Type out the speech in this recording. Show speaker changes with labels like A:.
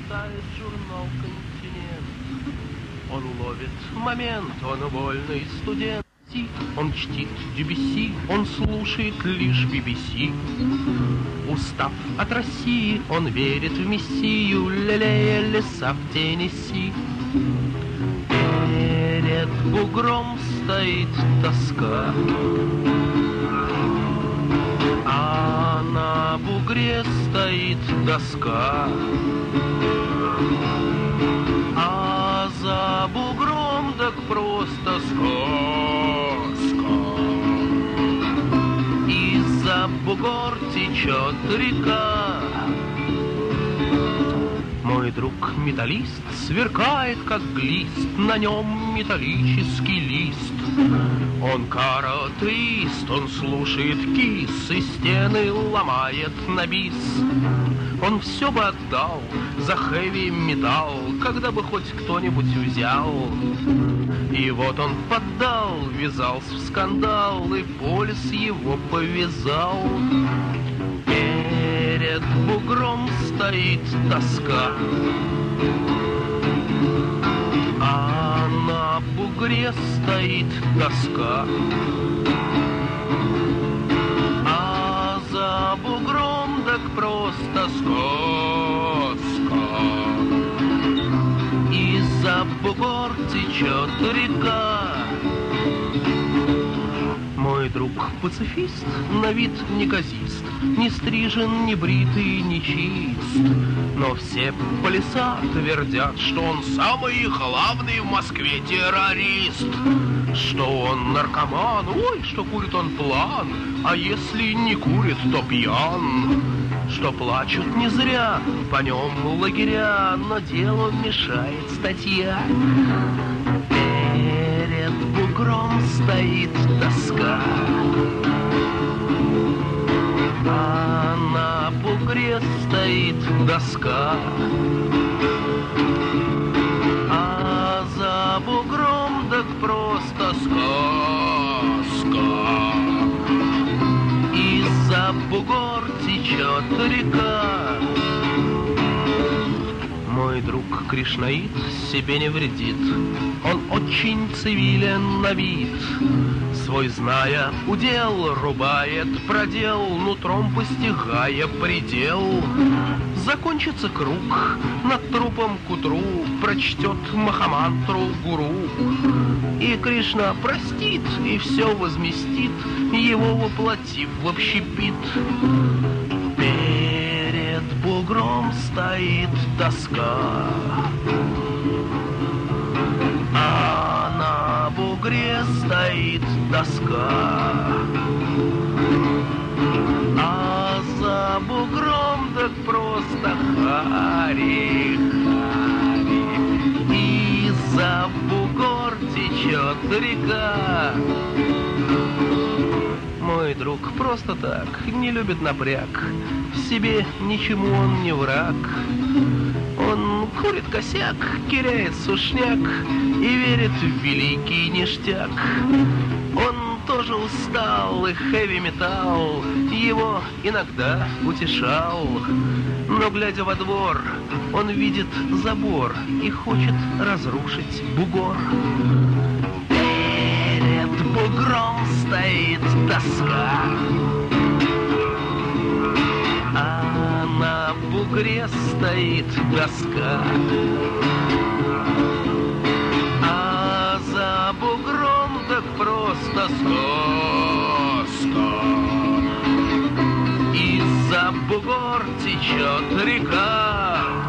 A: листает журнал «Континент». Он ловит момент, он вольный студент. Он чтит Дебюсси, он слушает лишь BBC. Устав от России, он верит в Мессию, лелея леса в Теннесси. Перед бугром стоит тоска, а на бугре стоит доска. А за бугром так просто сказка. И за бугор течет река. Мой друг металлист сверкает, как глист, на нем металлический лист. Он каратист, он слушает кис и стены ломает на бис. Он все бы отдал за хэви-металл, когда бы хоть кто-нибудь взял. И вот он поддал, ввязался в скандал, и полис его повязал. Перед бугром стоит тоска, а на бугре стоит доска. А за бугром так просто сказка. И за бугор течет река. Мой друг пацифист, на вид неказист, не стрижен, не бритый, не чист. Но все по леса твердят, что он самый главный в Москве террорист. Что он наркоман, ой, что курит он план, а если не курит, то пьян. Что плачут не зря, по нем лагеря, но делу мешает статья. Перед бугром стоит доска, а на бугре стоит доска. А за бугром так просто сказка. И за бугор течет река. Мой друг кришнаит себе не вредит, он очень цивилен на вид. Свой зная удел, рубает продел, нутром постигая предел. Закончится круг, над трупом к утру прочтет Махамантру гуру. И Кришна простит и все возместит, его воплотив в общепит. Перед бугром стоит доска, а на бугре стоит доска. А за бугром так просто хари, хари. И за бугор течет река. Мой друг просто так не любит напряг, в себе ничему он не враг. Он курит косяк, киряет сушняк и верит в великий ништяк. Он тоже устал, и хэви-металл его иногда утешал. Но, глядя во двор, он видит забор и хочет разрушить бугор. Перед бугром стоит доска, а на бугре стоит доска. А за бугром так просто сказка. И за бугор течет река.